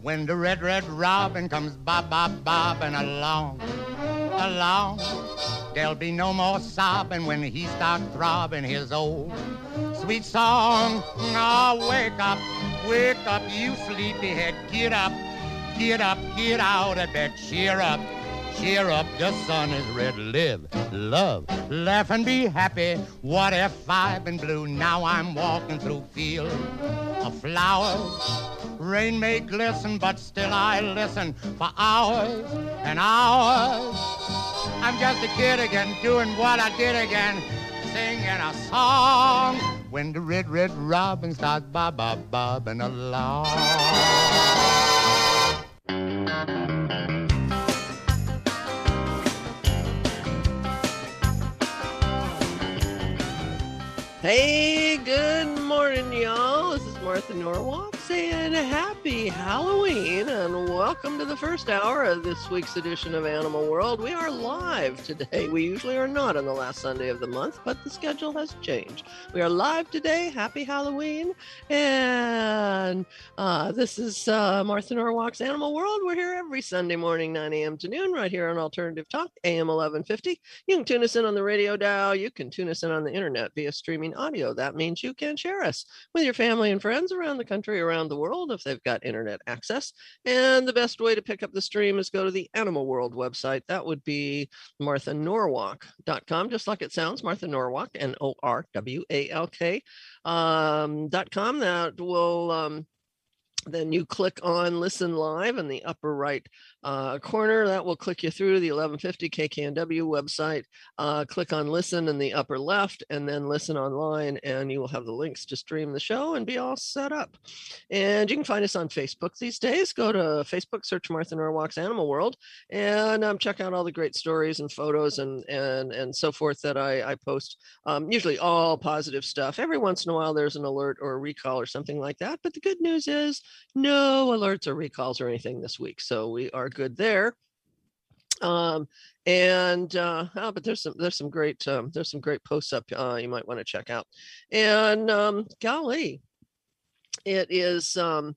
When the red robin comes bobbing along, along, there'll be no more sobbing when he starts throbbing his old sweet song. Oh, wake up, you sleepyhead, get up, get out of bed, cheer up, the sun is red, live, love, laugh and be happy. What if I've been blue? Now I'm walking through fields of flowers. Rain may glisten, but still I listen for hours and hours. I'm just a kid again, doing what I did again, singing a song. When the red robin starts bobbing along. Hey, good morning, y'all. This is Martha Norwalk saying happy Halloween and welcome to the first hour of this week's edition of Animal World. We are live today. We usually are not on the last Sunday of the month, but the schedule has changed. We are live today. Happy Halloween. And this is Martha Norwalk's Animal World. We're here every Sunday morning, 9 a.m. to noon, right here on Alternative Talk, AM 1150. You can tune us in on the radio dial. You can tune us in on the internet via streaming audio. That means you can share us with your family and friends around the country, around the world, if they've got internet access. And the best way to pick up the stream is go to the Animal World website. That would be marthanorwalk.com, just like it sounds, Martha Norwalk, NORWALK.com. That will then you click on Listen Live in the upper right corner. That will click you through the 1150 KKNW website. Click on Listen in the upper left and then Listen Online, and you will have the links to stream the show and be all set up. And you can find us on Facebook these days. Go to Facebook, search Martha Norwalk's Animal World, and check out all the great stories and photos and so forth that I post. Usually all positive stuff. Every once in a while there's an alert or a recall or something like that. But the good news is no alerts or recalls or anything this week, so we are good there. But there's some great posts up you might want to check out. And golly, it is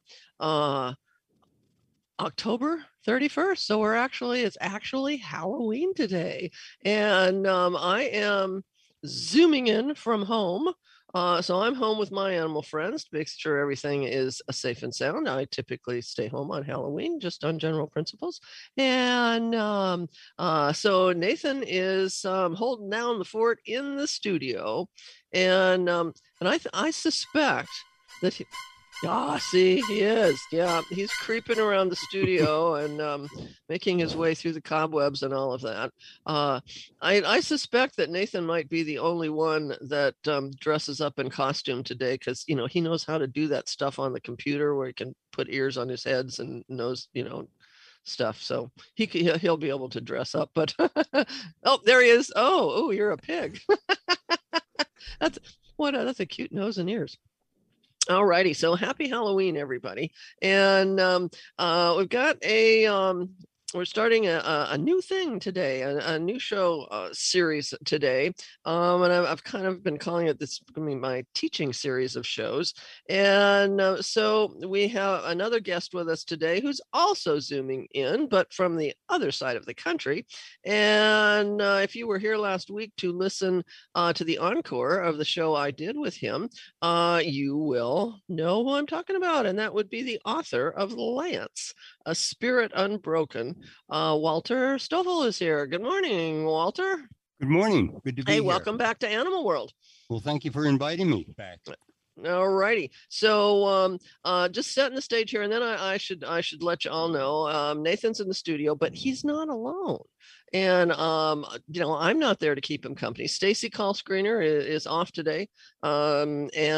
October 31st, so it's actually Halloween today, and I am zooming in from home. So I'm home with my animal friends to make sure everything is safe and sound. I typically stay home on Halloween, just on general principles. And so Nathan is holding down the fort in the studio. And I suspect that see, he is. Yeah, he's creeping around the studio and making his way through the cobwebs and all of that. I suspect that Nathan might be the only one that dresses up in costume today because, he knows how to do that stuff on the computer where he can put ears on his heads and knows, stuff. So he'll be able to dress up. But, oh, there he is. Oh, you're a pig. That's a cute nose and ears. All righty, so happy Halloween, everybody. And we've got we're starting a new thing today, a new show series today. And I've kind of been calling it my teaching series of shows. And so we have another guest with us today who's also zooming in, but from the other side of the country. And if you were here last week to listen to the encore of the show I did with him, you will know who I'm talking about. And that would be the author of Lance, A Spirit Unbroken. Walter Stoffel is here. Good morning, Walter. Good morning. Good to be here. Hey, welcome back to Animal World. Well, thank you for inviting me back. All righty. So just setting the stage here, and then I should let you all know Nathan's in the studio, but he's not alone. And I'm not there to keep him company. Stacy Call-Screener is off today. But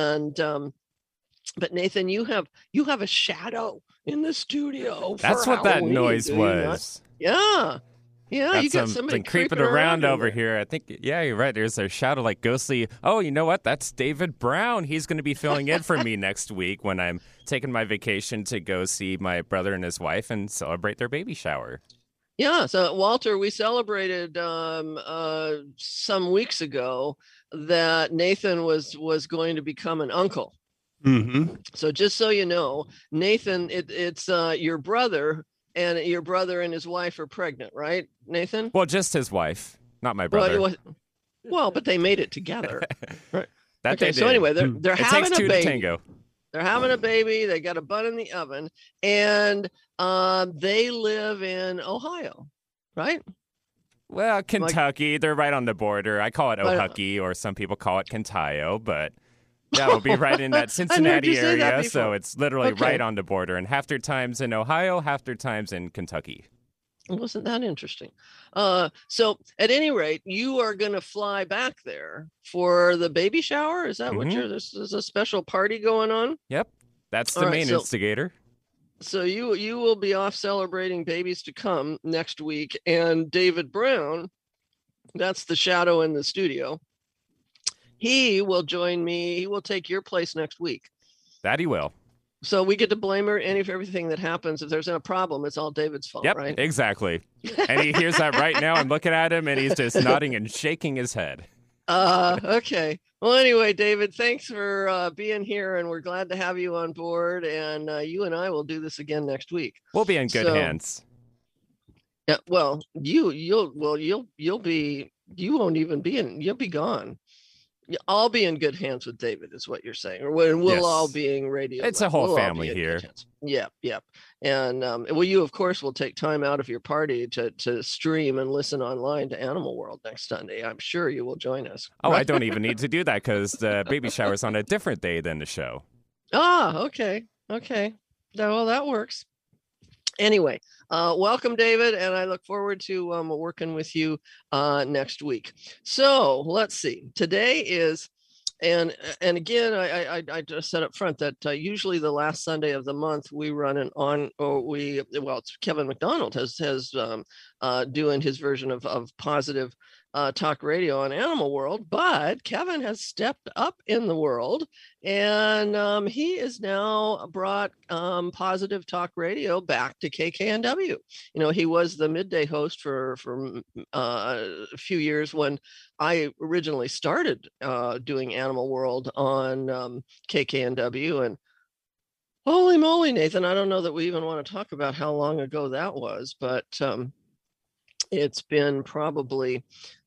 Nathan, you have a shadow in the studio. That's what Halloween, that noise was. Yeah. Yeah, you got somebody creeping around over here. I think, yeah, you're right. There's a shadow like ghostly. Oh, you know what? That's David Brown. He's going to be filling in for me next week when I'm taking my vacation to go see my brother and his wife and celebrate their baby shower. Yeah, so Walter, we celebrated some weeks ago that Nathan was going to become an uncle. Mm-hmm. So just so you know, Nathan, it's your brother, and your brother and his wife are pregnant, right, Nathan? Well, just his wife, not my Well, brother. well, but they made it together, right? That Okay, they so did. anyway, they're It having takes a two to baby. tango. They're having a baby. They got a bun in the oven, and they live in Ohio, right? Well, Kentucky, they're right on the border. I call it But- Ohucky, or some people call it Kentucky, but yeah, we'll be right in that I heard Cincinnati you say that area, so before. it's literally Okay. right on the border. And half their time's in Ohio, half their time's in Kentucky. Wasn't that interesting? So at any rate, you are going to fly back there for the baby shower. Is that what Mhm. this is a special party going on? Yep, that's the All right, main so- instigator. So you will be off celebrating babies to come next week, and David Brown, that's the shadow in the studio. He will join me. He will take your place next week. That he will. So we get to blame her for everything that happens. If there's a problem, it's all David's fault, Yep, right? exactly. And he hears that right now. I'm looking at him, and he's just nodding and shaking his head. Okay. Well, anyway, David, thanks for being here, and we're glad to have you on board. And you and I will do this again next week. We'll be in good So- hands. Yeah. Well, you'll be, you won't even be you'll be gone. I'll be in good hands with David, is what you're saying, or we'll Yes. all be in radio. It's a land. whole We'll all family be in good here. hands. Yep. And well, you of course will take time out of your party to stream and listen online to Animal World next Sunday. I'm sure you will join us. Oh, I don't even need to do that because the baby shower's on a different day than the show. Okay. Well, that works. Anyway, welcome, David, and I look forward to working with you next week. So let's see. Today is, and again, I just said up front that usually the last Sunday of the month we run it's Kevin McDonald has doing his version of positive talk radio on Animal World, but Kevin has stepped up in the world, and he is now brought positive talk radio back to KKNW. You know, he was the midday host for a few years when I originally started doing Animal World on KKNW, and holy moly, Nathan, I don't know that we even want to talk about how long ago that was, but it's been probably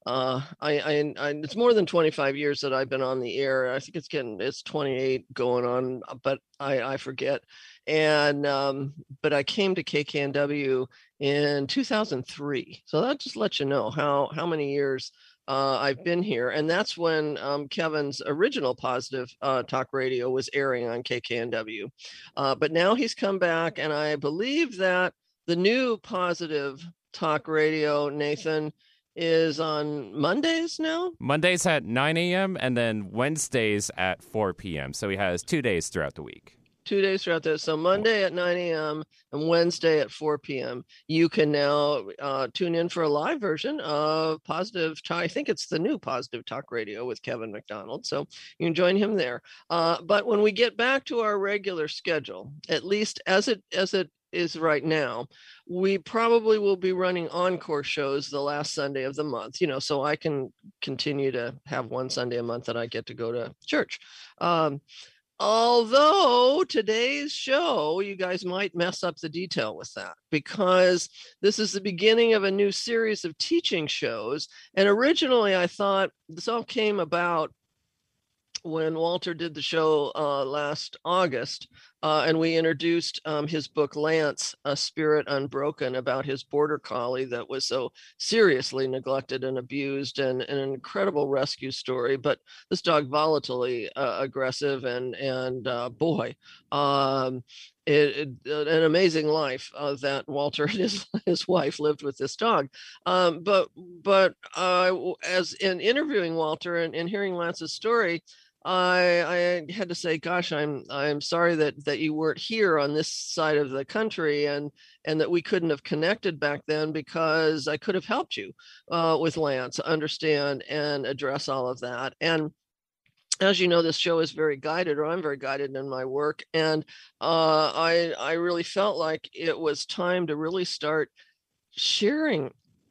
it's more than 25 years that I've been on the air. I think it's 28 going on, but I forget. And but I came to KKNW in 2003, so that just lets you know how many years I've been here. And that's when Kevin's original positive talk radio was airing on KKNW, but now he's come back, and I believe that the new positive talk radio, Nathan, is on Mondays now. Mondays at 9 a.m. and then Wednesdays at 4 p.m. So he has 2 days throughout the week. 2 days throughout this. So Monday at 9 a.m. and Wednesday at 4 p.m. You can now tune in for a live version of Positive Talk. I think it's the new Positive Talk Radio with Kevin McDonald. So you can join him there. But when we get back to our regular schedule, at least as it is right now, we probably will be running encore shows the last Sunday of the month, so I can continue to have one Sunday a month that I get to go to church. Although today's show, you guys might mess up the detail with that, because this is the beginning of a new series of teaching shows. And originally I thought this all came about when Walter did the show last August, and we introduced his book, Lance, A Spirit Unbroken, about his border collie that was so seriously neglected and abused, and an incredible rescue story. But this dog, volatilely aggressive, and boy, an amazing life that Walter and his wife lived with this dog. But as in interviewing Walter and hearing Lance's story, I had to say, gosh, I'm sorry that you weren't here on this side of the country, and that we couldn't have connected back then, because I could have helped you with Lance understand and address all of that. And as you know, this show is very guided, or I'm very guided in my work, and I really felt like it was time to really start sharing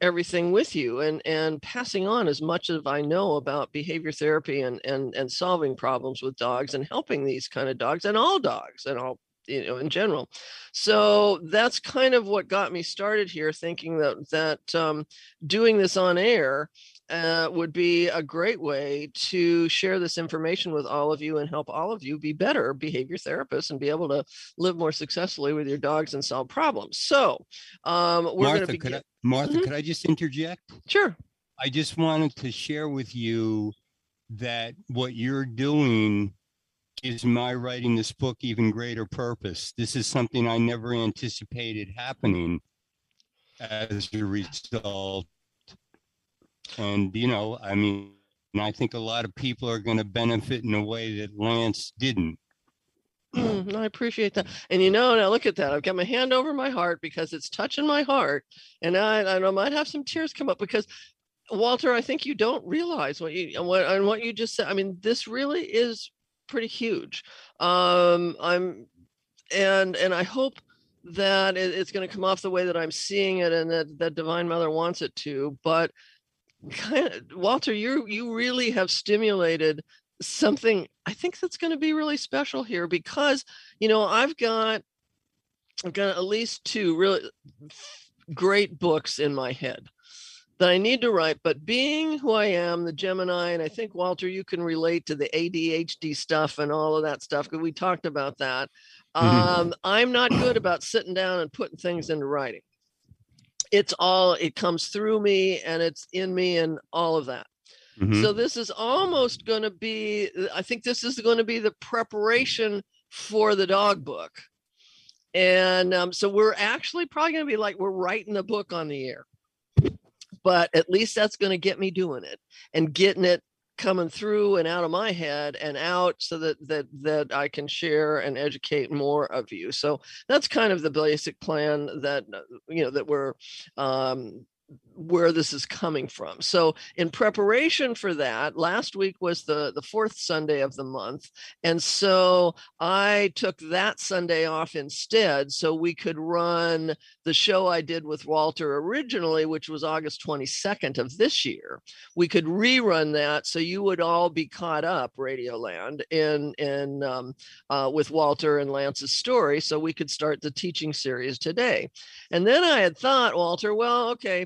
everything with you and passing on as much as I know about behavior therapy and solving problems with dogs and helping these kind of dogs and all dogs and all, in general. So that's kind of what got me started here, thinking that doing this on air would be a great way to share this information with all of you and help all of you be better behavior therapists and be able to live more successfully with your dogs and solve problems. So we're going to begin. Martha, could I just interject? Sure. I just wanted to share with you that what you're doing gives my writing this book even greater purpose. This is something I never anticipated happening as a result. And, I mean, I think a lot of people are going to benefit in a way that Lance didn't. I appreciate that. And now look at that. I've got my hand over my heart because it's touching my heart. And I might have some tears come up because, Walter, I think you don't realize what you just said. I mean, this really is pretty huge. And I hope that it's going to come off the way that I'm seeing it and that Divine Mother wants it to. But Walter, you really have stimulated something I think that's going to be really special here because, I've got at least 2 really great books in my head that I need to write, but being who I am, the Gemini, and I think, Walter, you can relate to the ADHD stuff and all of that stuff because we talked about that. I'm not good about sitting down and putting things into writing. It comes through me and it's in me and all of that. So this is almost going to be, I think this is going to be the preparation for the dog book. And so we're actually probably going to be like, we're writing the book on the air, but at least that's going to get me doing it and getting it coming through and out of my head and out so that I can share and educate more of you. So that's kind of the basic plan that, that we're, where this is coming from. So in preparation for that, last week was the 4th Sunday of the month. And so I took that Sunday off instead so we could run the show I did with Walter originally, which was August 22nd of this year. We could rerun that so you would all be caught up, Radioland, with Walter and Lance's story so we could start the teaching series today. And then I had thought, Walter, well, okay,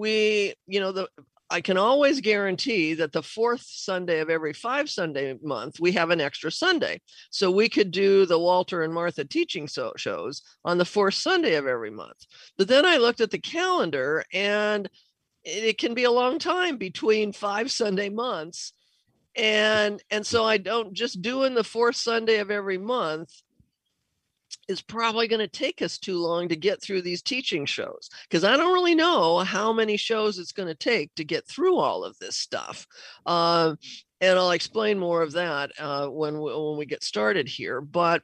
I can always guarantee that the 4th Sunday of every 5 Sunday month, we have an extra Sunday. So we could do the Walter and Martha teaching shows on the 4th Sunday of every month. But then I looked at the calendar and it can be a long time between 5 Sunday months. And so I don't just doing the 4th Sunday of every month is probably going to take us too long to get through these teaching shows because I don't really know how many shows it's going to take to get through all of this stuff. And I'll explain more of that when we get started here. But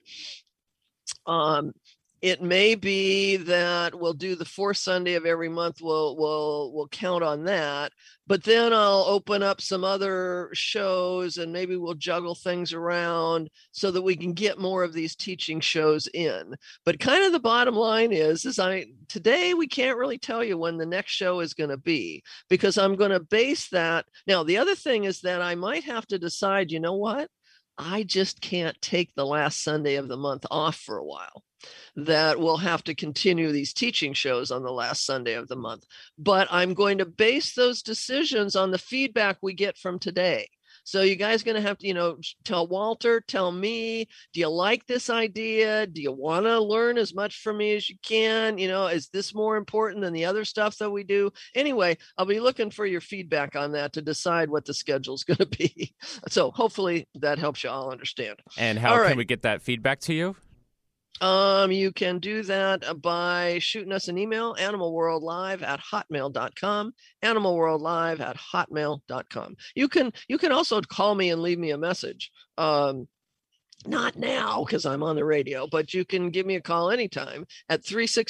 it may be that we'll do the 4th Sunday of every month. We'll count on that, but then I'll open up some other shows and maybe we'll juggle things around so that we can get more of these teaching shows in. But kind of the bottom line is today we can't really tell you when the next show is going to be because I'm going to base that. Now, the other thing is that I might have to decide, you know what? I just can't take the last Sunday of the month off for a while. That we'll have to continue these teaching shows on the last Sunday of the month. But I'm going to base those decisions on the feedback we get from today. So you guys are going to have to, tell Walter, tell me, do you like this idea? Do you want to learn as much from me as you can? Is this more important than the other stuff that we do? Anyway, I'll be looking for your feedback on that to decide what the schedule is going to be. So hopefully that helps you all understand. And how can we get that feedback to you? You can do that by shooting us an email, animalworldlive@hotmail.com, animalworldlive@hotmail.com. You can also call me and leave me a message. Not now because I'm on the radio, but you can give me a call anytime at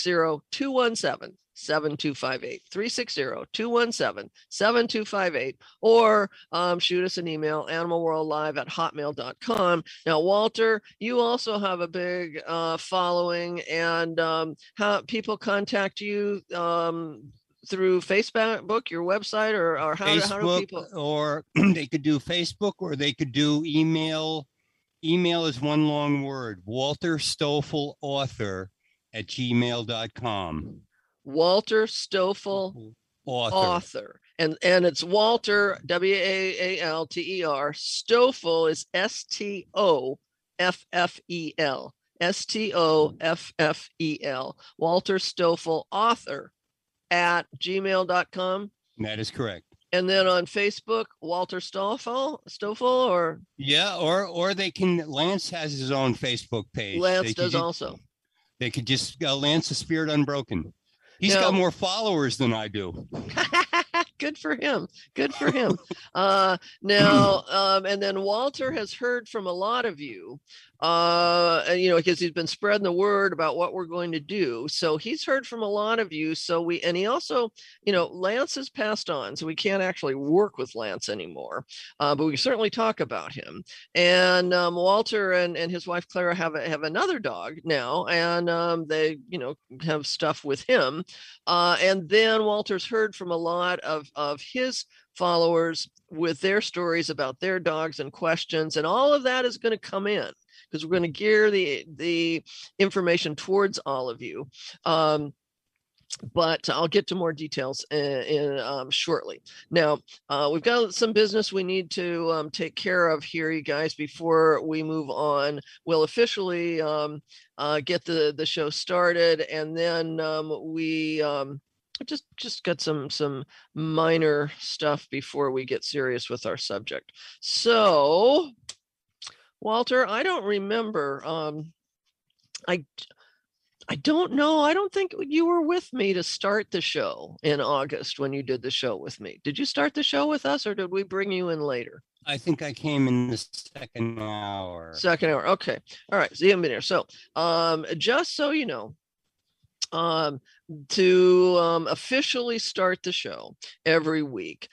360-217-7258, 360-217-7258, or shoot us an email, animalworldlive@hotmail.com. Now, Walter, you also have a big following, and how people contact you through Facebook, your website, or how do Facebook, people? or they could do Facebook, or they could do email. Email is one long word, Walter Stoffel author at gmail.com. Walter Stoffel author. And it's Walter, Waalter. Stoffel is Stoffel. Stoffel. Walter Stoffel author at gmail.com. That is correct. And then on Facebook, Walter Stoffel, or yeah, or they can. Lance has his own Facebook page. Lance does also. They could just Lance the Spirit Unbroken. He's got more followers than I do. Good for him. Good for him. And then Walter has heard from a lot of you, because he's been spreading the word about what we're going to do. So he's heard from a lot of you. And he also, Lance has passed on, so we can't actually work with Lance anymore. But we can certainly talk about him. And Walter and his wife Clara have another dog now, and they, have stuff with him. And then Walter's heard from a lot of his followers with their stories about their dogs and questions, and all of that is going to come in because we're going to gear the information towards all of you. But I'll get to more details in shortly. Now, we've got some business we need to take care of here, you guys, before we move on. We'll officially get the show started, and then we just got some minor stuff before we get serious with our subject. So, Walter, I don't remember. I don't know. I don't think you were with me to start the show in August when you did the show with me. Did you start the show with us, or did we bring you in later? I think I came in the second hour. Second hour. Okay. All right. So you haven't been here. So just so you know, to officially start the show every week,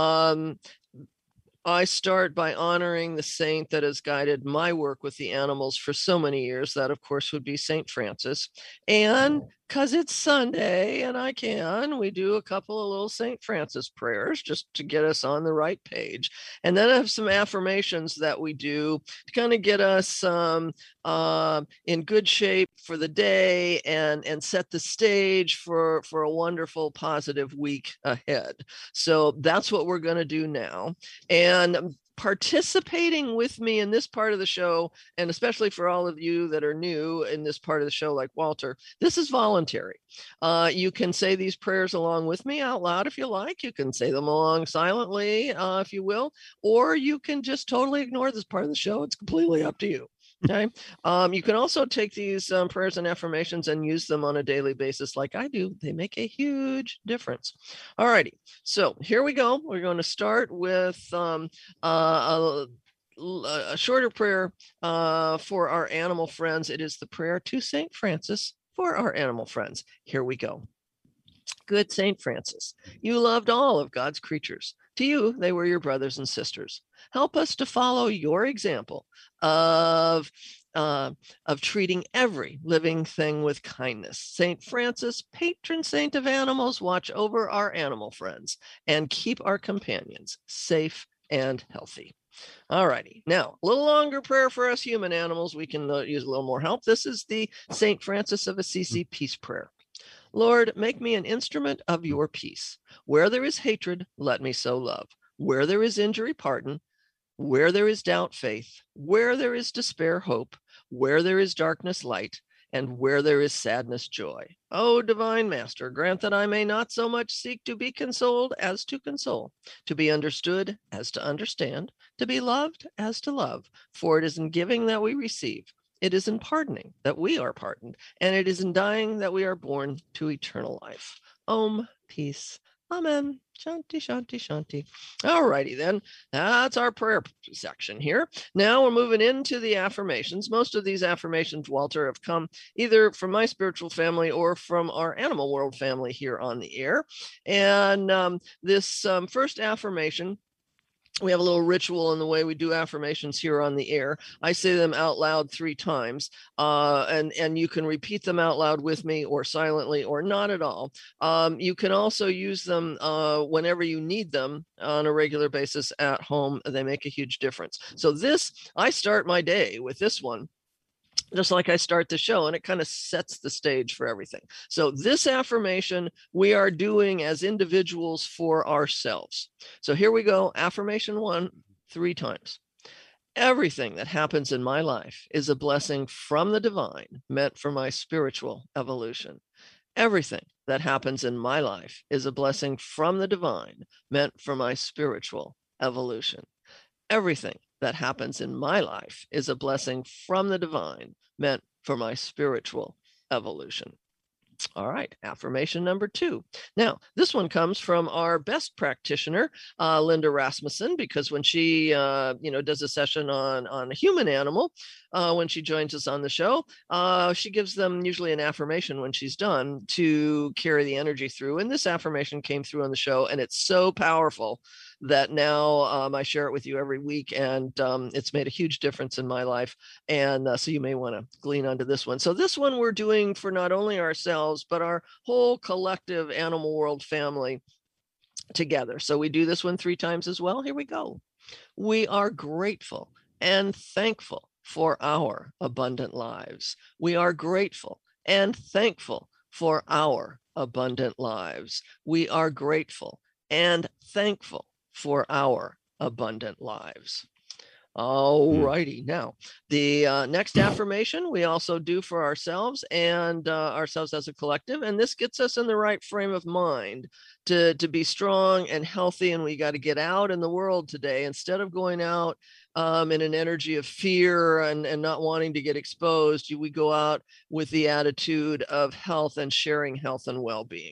I start by honoring the saint that has guided my work with the animals for so many years. That, of course, would be St. Francis. And because it's Sunday and we do a couple of little St. Francis prayers just to get us on the right page. And then I have some affirmations that we do to kind of get us in good shape for the day and set the stage for a wonderful, positive week ahead. So that's what we're going to do now. And participating with me in this part of the show, and especially for all of you that are new in this part of the show, like Walter, this is voluntary. You can say these prayers along with me out loud if you like. You can say them along silently, if you will, or you can just totally ignore this part of the show. It's completely up to you. Okay. You can also take these prayers and affirmations and use them on a daily basis like I do. They make a huge difference. All righty. So here we go. We're going to start with a shorter prayer for our animal friends. It is the prayer to St. Francis for our animal friends. Here we go. Good St. Francis, you loved all of God's creatures. To you, they were your brothers and sisters. Help us to follow your example of treating every living thing with kindness. St. Francis, patron saint of animals, watch over our animal friends and keep our companions safe and healthy. All righty. Now, a little longer prayer for us human animals. We can use a little more help. This is the St. Francis of Assisi peace prayer. Lord, make me an instrument of your peace. Where there is hatred, let me sow love. Where there is injury, pardon. Where there is doubt, faith. Where there is despair, hope. Where there is darkness, light. And where there is sadness, joy. O divine Master, grant that I may not so much seek to be consoled as to console, to be understood as to understand, to be loved as to love. For it is in giving that we receive. It is in pardoning that we are pardoned, and it is in dying that we are born to eternal life. Om, peace. Amen. Shanti, shanti, shanti. All righty then. That's our prayer section here. Now we're moving into the affirmations. Most of these affirmations, Walter, have come either from my spiritual family or from our animal world family here on the air. And this first affirmation we have a little ritual in the way we do affirmations here on the air. I say them out loud 3 times, and you can repeat them out loud with me or silently or not at all. You can also use them whenever you need them on a regular basis at home. They make a huge difference. So I start my day with this one, just like I start the show, and it kind of sets the stage for everything. So this affirmation we are doing as individuals for ourselves. So here we go. Affirmation 1, 3 times. Everything that happens in my life is a blessing from the divine, meant for my spiritual evolution. Everything that happens in my life is a blessing from the divine, meant for my spiritual evolution. Everything that happens in my life is a blessing from the divine, meant for my spiritual evolution. All right, affirmation number 2. Now, this one comes from our best practitioner, Linda Rasmussen, because when she, does a session on a human animal, when she joins us on the show, she gives them usually an affirmation when she's done to carry the energy through. And this affirmation came through on the show, and it's so powerful that now I share it with you every week, and it's made a huge difference in my life. And so you may want to glean onto this one. So this one we're doing for not only ourselves, but our whole collective animal world family together. So we do this one 3 times as well. Here we go. We are grateful and thankful for our abundant lives. We are grateful and thankful for our abundant lives. We are grateful and thankful for our abundant lives. All righty. Now, the next affirmation we also do for ourselves and ourselves as a collective. And this gets us in the right frame of mind to be strong and healthy. And we got to get out in the world today instead of going out in an energy of fear and not wanting to get exposed. We go out with the attitude of health and sharing health and well-being.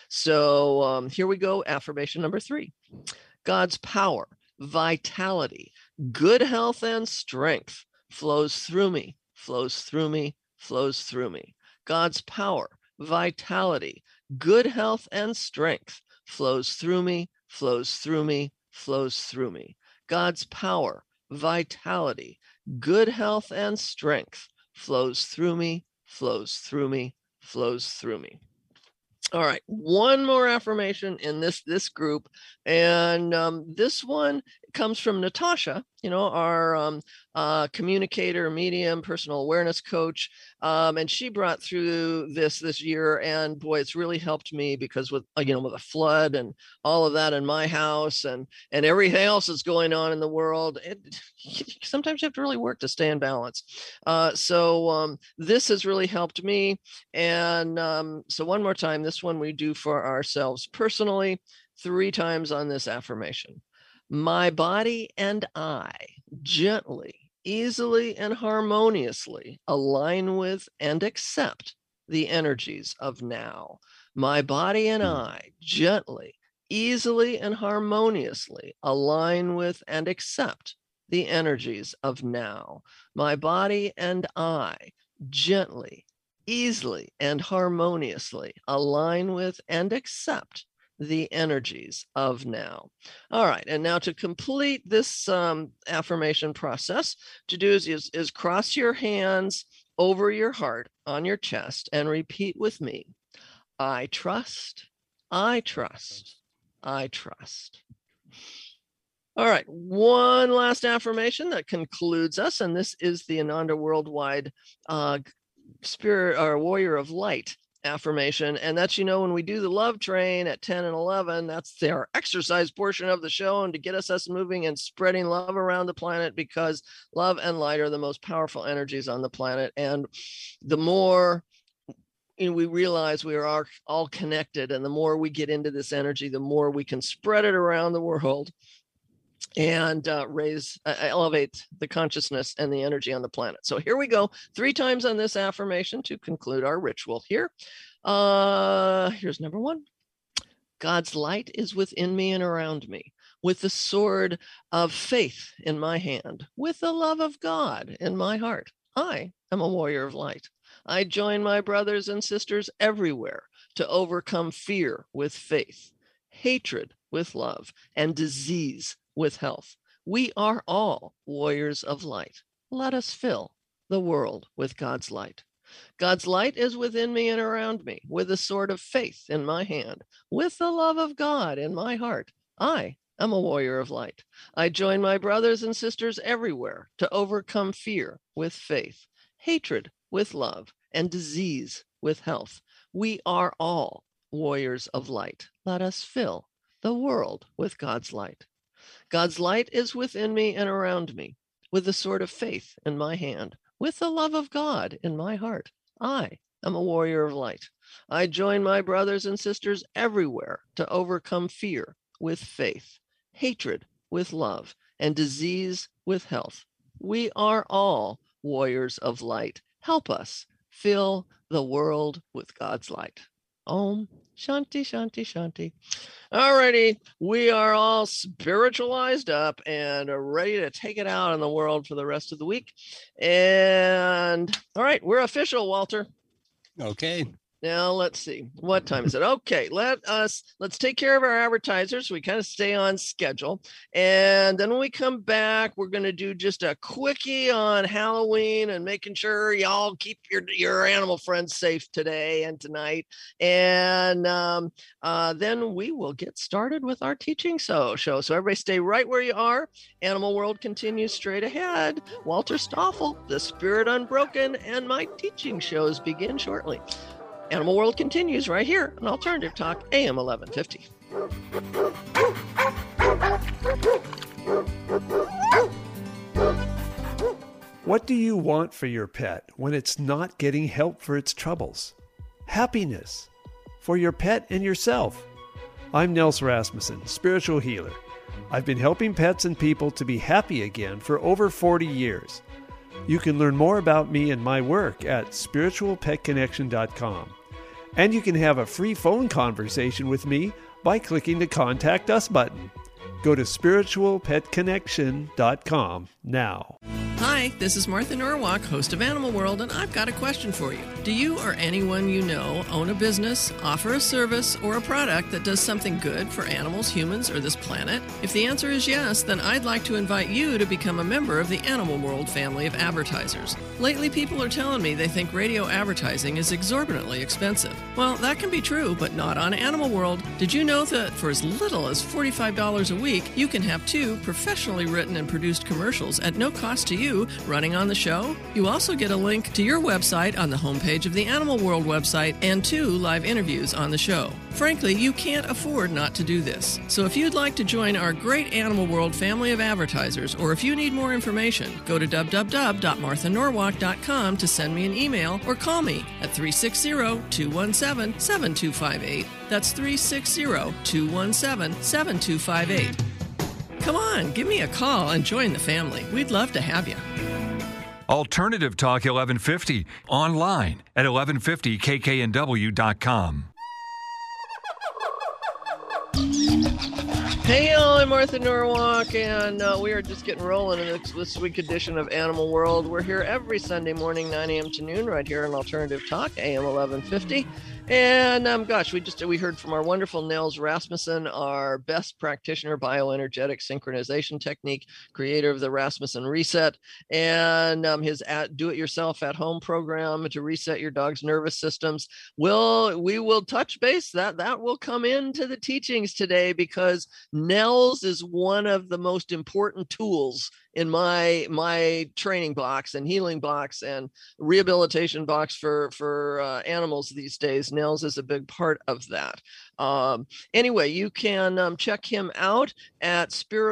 So here we go. Affirmation number 3. God's power, vitality, good health, and strength flows through me, flows through me, flows through me. God's power, vitality, good health, and strength flows through me, flows through me, flows through me. God's power, vitality, good health, and strength flows through me, flows through me, flows through me. All right, one more affirmation in this group, and this one comes from Natasha, our communicator, medium, personal awareness coach, and she brought through this year, and boy, it's really helped me because with a flood and all of that in my house and everything else that's going on in the world, sometimes you have to really work to stay in balance. So this has really helped me, and so one more time, this one we do for ourselves personally 3 times on this affirmation. My body and I gently, easily, and harmoniously align with and accept the energies of now. My body and I gently, easily, and harmoniously align with and accept the energies of now. My body and I gently, easily, and harmoniously align with and accept the energies of now. All right, and now to complete this affirmation process, to do is cross your hands over your heart on your chest and repeat with me. I trust, I trust, I trust. All right, one last affirmation that concludes us, and this is the Ananda Worldwide Spirit or Warrior of Light affirmation, and that's when we do the love train at 10 and 11, that's our exercise portion of the show, and to get us moving and spreading love around the planet, because love and light are the most powerful energies on the planet. And the more we realize we are all connected, and the more we get into this energy, the more we can spread it around the world and elevate the consciousness and the energy on the planet. So here we go, 3 times on this affirmation to conclude our ritual here. Here's number 1. God's light is within me and around me, with the sword of faith in my hand, with the love of God in my heart. I am a warrior of light. I join my brothers and sisters everywhere to overcome fear with faith, hatred with love, and disease with health. We are all warriors of light. Let us fill the world with God's light. God's light is within me and around me, with the sword of faith in my hand, with the love of God in my heart. I am a warrior of light. I join my brothers and sisters everywhere to overcome fear with faith, hatred with love, and disease with health. We are all warriors of light. Let us fill the world with God's light. God's light is within me and around me, with the sword of faith in my hand, with the love of God in my heart. I am a warrior of light. I join my brothers and sisters everywhere to overcome fear with faith, hatred with love, and disease with health. We are all warriors of light. Help us fill the world with God's light. Om Shanti, Shanti, Shanti. All righty. We are all spiritualized up and are ready to take it out in the world for the rest of the week. And all right, we're official, Walter. Okay. Now let's see. What time is it? Okay, let's take care of our advertisers. We kind of stay on schedule. And then when we come back, we're going to do just a quickie on Halloween and making sure y'all keep your animal friends safe today and tonight. And then we will get started with our teaching show. So everybody stay right where you are. Animal World continues straight ahead. Walter Stoffel, The Spirit Unbroken, and my teaching shows begin shortly. Animal World continues right here on Alternative Talk, AM 1150. What do you want for your pet when it's not getting help for its troubles? Happiness for your pet and yourself. I'm Nels Rasmussen, spiritual healer. I've been helping pets and people to be happy again for over 40 years. You can learn more about me and my work at spiritualpetconnection.com. And you can have a free phone conversation with me by clicking the Contact Us button. Go to spiritualpetconnection.com now. Hi, this is Martha Norwalk, host of Animal World, and I've got a question for you. Do you or anyone you know own a business, offer a service, or a product that does something good for animals, humans, or this planet? If the answer is yes, then I'd like to invite you to become a member of the Animal World family of advertisers. Lately, people are telling me they think radio advertising is exorbitantly expensive. Well, that can be true, but not on Animal World. Did you know that for as little as $45 a week, you can have 2 professionally written and produced commercials at no cost to you running on the show? You also get a link to your website on the homepage of the Animal World website and 2 live interviews on the show. Frankly, you can't afford not to do this. So if you'd like to join our great Animal World family of advertisers, or if you need more information, go to www.marthanorwalk.com to send me an email or call me at 360-217-7258. That's 360-217-7258. Come on, give me a call and join the family. We'd love to have you. Alternative Talk 1150, online at 1150kknw.com. Hey y'all, I'm Martha Norwalk, and we are just getting rolling in this week edition of Animal World. We're here every Sunday morning, 9 a.m. to noon, right here on Alternative Talk, AM 1150. And we heard from our wonderful Nels Rasmussen, our best practitioner, bioenergetic synchronization technique, creator of the Rasmussen Reset, and his do-it-yourself at-home program to reset your dog's nervous systems. We will touch base. That will come into the teachings today, because Nels is one of the most important tools in my training box and healing box and rehabilitation box for animals these days. Nels is a big part of that. Anyway, you can check him out at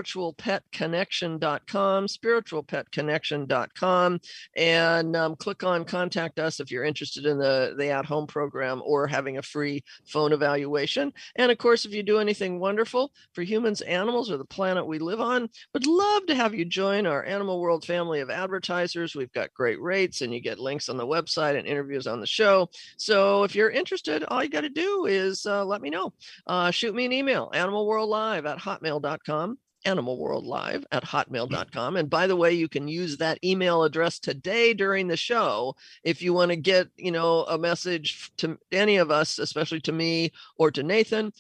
spiritualpetconnection.com, and click on Contact Us if you're interested in the at-home program or having a free phone evaluation. And of course, if you do anything wonderful for humans, animals, or the planet we live on, would love to have you join our Animal World family of advertisers. We've got great rates, and you get links on the website and interviews on the show. So if you're interested, all you got to do is let me know. Shoot me an email, animalworldlive@hotmail.com. animalworldlive@hotmail.com. And by the way, you can use that email address today during the show if you want to get, a message to any of us, especially to me or to Nathan,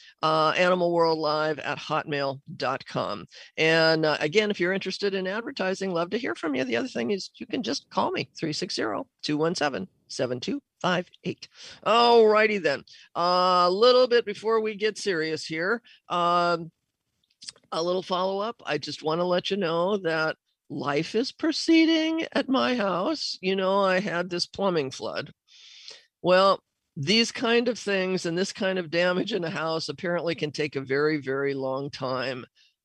animalworldlive@hotmail.com. And again, if you're interested in advertising, love to hear from you. The other thing is you can just call me, 360-217-7258. All righty then. A little bit before we get serious here, a little follow-up. I just want to let you know that life is proceeding at my house. I had this plumbing flood. Well, these kind of things and this kind of damage in a house apparently can take a very, very long time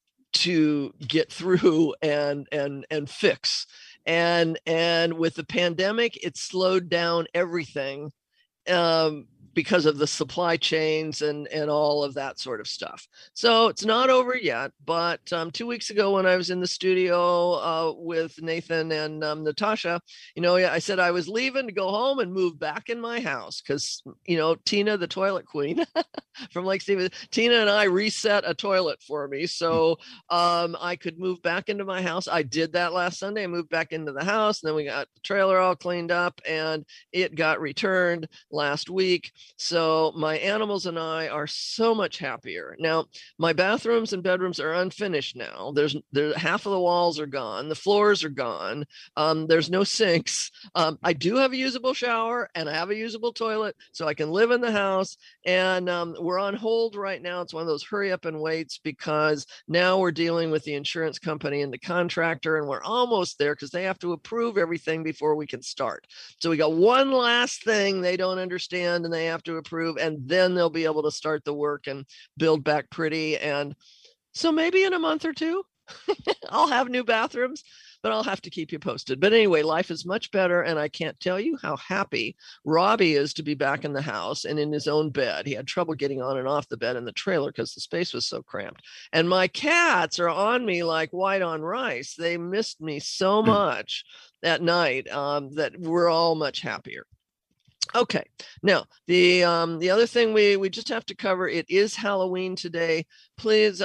to get through and fix. And with the pandemic, it slowed down everything. Because of the supply chains and all of that sort of stuff. So it's not over yet, but 2 weeks ago when I was in the studio with Nathan and Natasha, I said I was leaving to go home and move back in my house because, Tina, the toilet queen from Lake Stevens, Tina and I reset a toilet for me so I could move back into my house. I did that last Sunday. I moved back into the house, and then we got the trailer all cleaned up, and it got returned last week. So my animals and I are so much happier. Now, my bathrooms and bedrooms are unfinished now. There's half of the walls are gone. The floors are gone. There's no sinks. I do have a usable shower and I have a usable toilet, so I can live in the house. And we're on hold right now. It's one of those hurry up and waits because now we're dealing with the insurance company and the contractor, and we're almost there because they have to approve everything before we can start. So we got one last thing they don't understand and they have to approve, and then they'll be able to start the work and build back pretty. And so maybe in a month or two, I'll have new bathrooms, but I'll have to keep you posted. But anyway, life is much better, and I can't tell you how happy Robbie is to be back in the house and in his own bed. He had trouble getting on and off the bed in the trailer because the space was so cramped. And my cats are on me like white on rice. They missed me so much that night that we're all much happier. Okay, now the other thing we just have to cover, it is Halloween today. Please,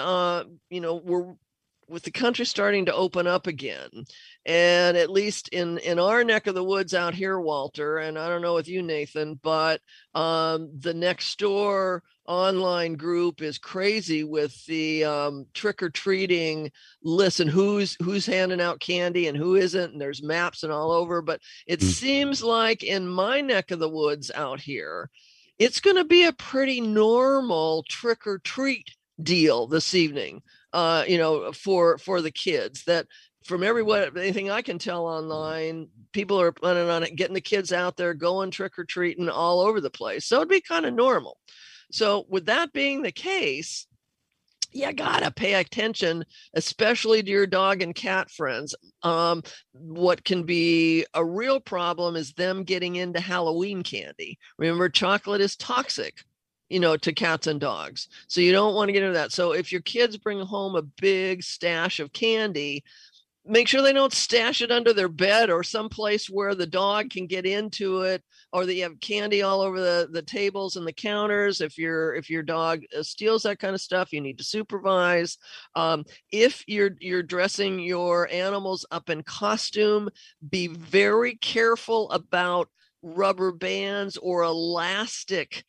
we're with the country starting to open up again, and at least in our neck of the woods out here, Walter, and I don't know with you, Nathan, but the next door online group is crazy with the trick-or-treating list and who's handing out candy and who isn't, and there's maps and all over. But it seems like in my neck of the woods out here, it's going to be a pretty normal trick-or-treat deal this evening, for the kids. That from anything I can tell online, people are planning on it, getting the kids out there, going trick-or-treating all over the place. So it'd be kind of normal. So with that being the case, you gotta pay attention, especially to your dog and cat friends. What can be a real problem is them getting into Halloween candy. Remember, chocolate is toxic, to cats and dogs. So you don't want to get into that. So if your kids bring home a big stash of candy, make sure they don't stash it under their bed or someplace where the dog can get into it, or that you have candy all over the tables and the counters. If your dog steals that kind of stuff, you need to supervise. If you're dressing your animals up in costume, be very careful about rubber bands or elastic,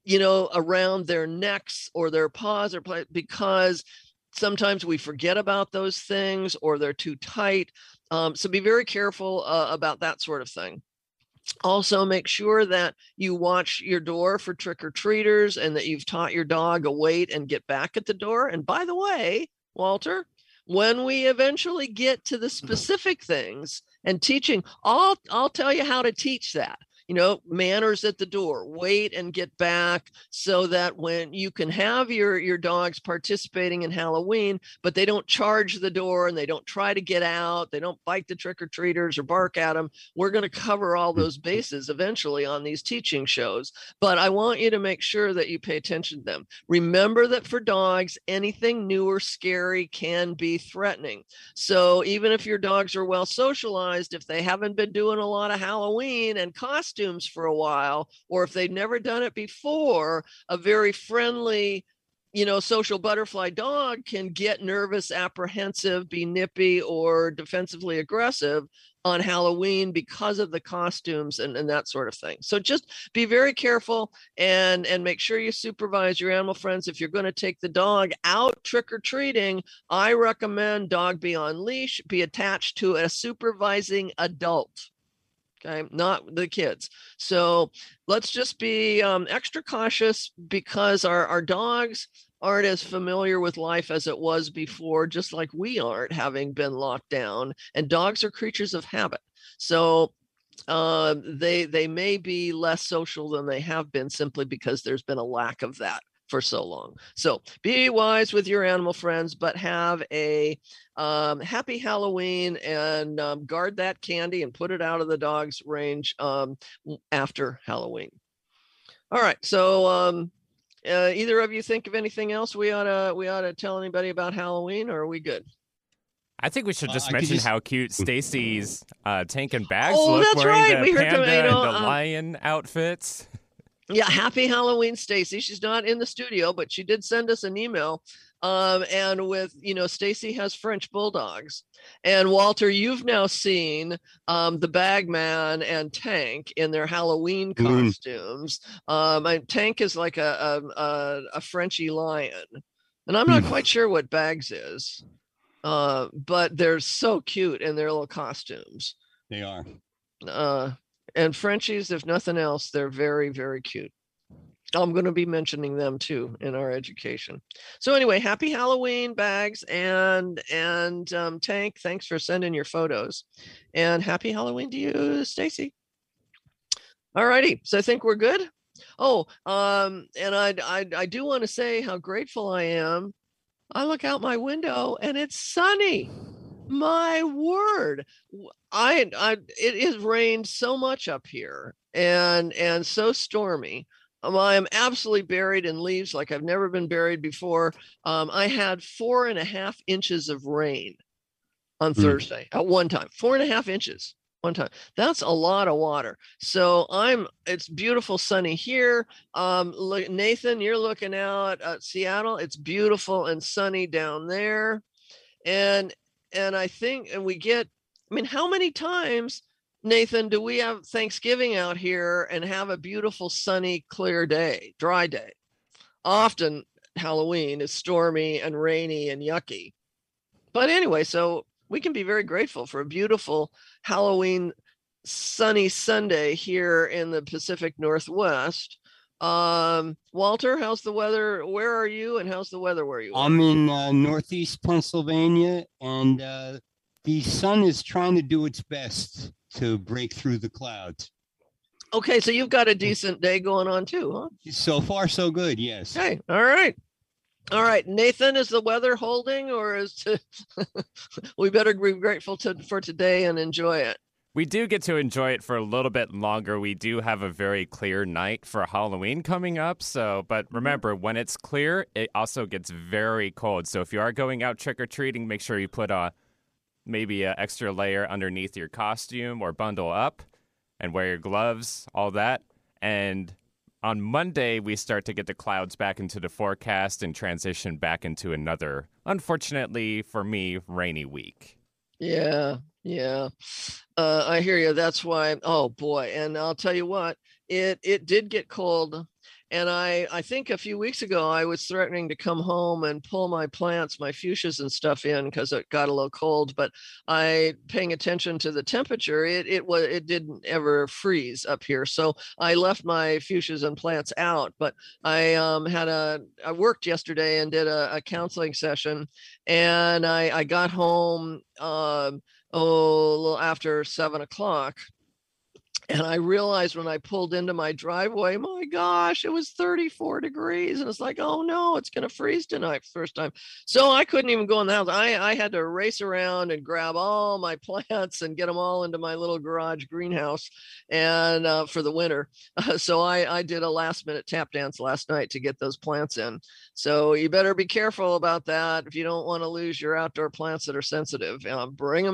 around their necks or their paws, because sometimes we forget about those things or they're too tight. So be very careful about that sort of thing. Also, make sure that you watch your door for trick-or-treaters and that you've taught your dog to wait and get back at the door. And by the way, Walter, when we eventually get to the specific things and teaching, I'll tell you how to teach that. Manners at the door, wait and get back, so that when you can have your dogs participating in Halloween, but they don't charge the door and they don't try to get out, they don't bite the trick-or-treaters or bark at them. We're going to cover all those bases eventually on these teaching shows, but I want you to make sure that you pay attention to them. Remember that for dogs, anything new or scary can be threatening. So even if your dogs are well socialized, if they haven't been doing a lot of Halloween and costumes for a while, or if they've never done it before, a very friendly social butterfly dog can get nervous, apprehensive, be nippy, or defensively aggressive on Halloween because of the costumes and that sort of thing. So just be very careful and make sure you supervise your animal friends. If you're going to take the dog out trick-or-treating, I recommend dog be on leash, be attached to a supervising adult. Okay, not the kids. So let's just be extra cautious, because our dogs aren't as familiar with life as it was before, just like we aren't, having been locked down. And dogs are creatures of habit. So they may be less social than they have been, simply because there's been a lack of that for so long. So be wise with your animal friends, but have a happy Halloween, and guard that candy and put it out of the dog's range after Halloween. All right. So either of you think of anything else we ought to tell anybody about Halloween, or are we good? I think we should just mention how cute Stacy's Tank and Bags Oh, look, that's wearing right. We the heard panda them, and the lion outfits. Yeah, happy Halloween, Stacy. She's not in the studio, but she did send us an email. And with, Stacy has French bulldogs. And Walter, you've now seen the Bagman and Tank in their Halloween costumes. Tank is like a Frenchy lion. And I'm not quite sure what Bags is. But they're so cute in their little costumes. They are. And Frenchies, if nothing else, they're very, very cute. I'm going to be mentioning them too in our education. So anyway, happy Halloween, Bags and Tank. Thanks for sending your photos, and happy Halloween to you, Stacy. All righty. So I think we're good. Oh, and I do want to say how grateful I am. I look out my window and it's sunny. My word. It has rained so much up here, and so stormy. I am absolutely buried in leaves like I've never been buried before. I had 4.5 inches of rain on Thursday at one time. 4.5 inches one time. That's a lot of water. So it's beautiful sunny here. Look, Nathan, you're looking out at Seattle. It's beautiful and sunny down there. And I think, and we get, how many times, Nathan, do we have Thanksgiving out here and have a beautiful, sunny, clear day, dry day? Often Halloween is stormy and rainy and yucky. But anyway, so we can be very grateful for a beautiful Halloween, sunny Sunday here in the Pacific Northwest. Walter, how's the weather? Where are you, and how's the weather where you are? I'm in Northeast Pennsylvania, and the sun is trying to do its best to break through the clouds. Okay, so you've got a decent day going on too, huh? So far, so good, yes. Okay, all right. All right, Nathan, is the weather holding, or we better be grateful for today and enjoy it? We do get to enjoy it for a little bit longer. We do have a very clear night for Halloween coming up. But remember, when it's clear, it also gets very cold. So if you are going out trick-or-treating, make sure you put maybe an extra layer underneath your costume, or bundle up and wear your gloves, all that. And on Monday, we start to get the clouds back into the forecast and transition back into another, unfortunately for me, rainy week. Yeah. I hear you. That's why, oh boy. And I'll tell you what, it did get cold. And I think a few weeks ago, I was threatening to come home and pull my plants, my fuchsias and stuff in, because it got a little cold. But paying attention to the temperature, it didn't ever freeze up here. So I left my fuchsias and plants out. But I worked yesterday and did a counseling session, and I got home a little after 7:00. And I realized when I pulled into my driveway, my gosh, it was 34 degrees. And it's like, oh no, it's going to freeze tonight, first time. So I couldn't even go in the house. I had to race around and grab all my plants and get them all into my little garage greenhouse and for the winter. So I did a last minute tap dance last night to get those plants in. So you better be careful about that. If you don't want to lose your outdoor plants that are sensitive, bring them in.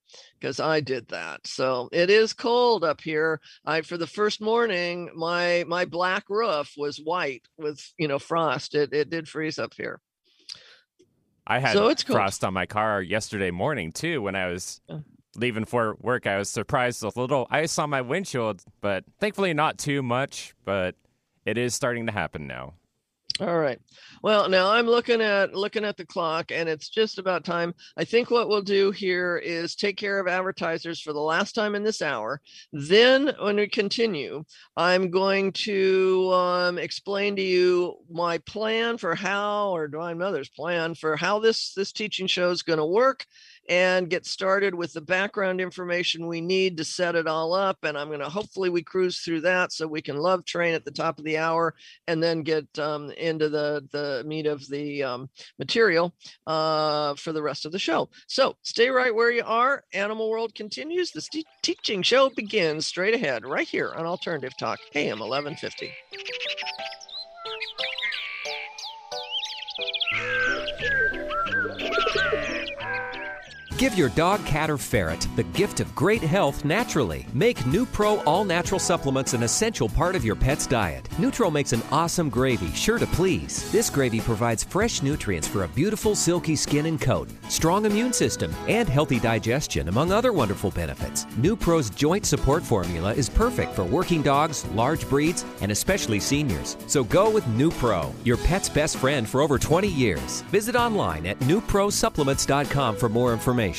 because I did that. So it is cold up here. For the first morning, my black roof was white with, frost. It did freeze up here. I had So it's cold. frost on my car yesterday morning too. When I was leaving for work, I was surprised with a little ice on my windshield, but thankfully not too much. But it is starting to happen now. All right. Well, now I'm looking at the clock, and it's just about time. I think what we'll do here is take care of advertisers for the last time in this hour. Then when we continue, I'm going to explain to you my plan for how, or Divine Mother's plan for how this teaching show is going to work, and get started with the background information we need to set it all up. And I'm going to, hopefully we cruise through that so we can love train at the top of the hour, and then get into the meat of the material for the rest of the show. So stay right where you are. Animal World continues. The teaching show begins straight ahead right here on Alternative Talk, AM 1150. Give your dog, cat, or ferret the gift of great health naturally. Make NuPro all-natural supplements an essential part of your pet's diet. Nutro makes an awesome gravy, sure to please. This gravy provides fresh nutrients for a beautiful, silky skin and coat, strong immune system, and healthy digestion, among other wonderful benefits. NuPro's joint support formula is perfect for working dogs, large breeds, and especially seniors. So go with NuPro, your pet's best friend for over 20 years. Visit online at NuProSupplements.com for more information.